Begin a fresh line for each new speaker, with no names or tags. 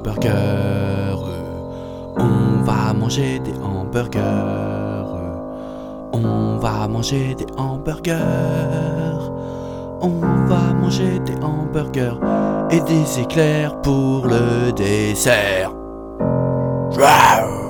hamburgers. On va manger des hamburgers. On va manger des hamburgers. On va manger des hamburgers et des éclairs pour le dessert. Wow!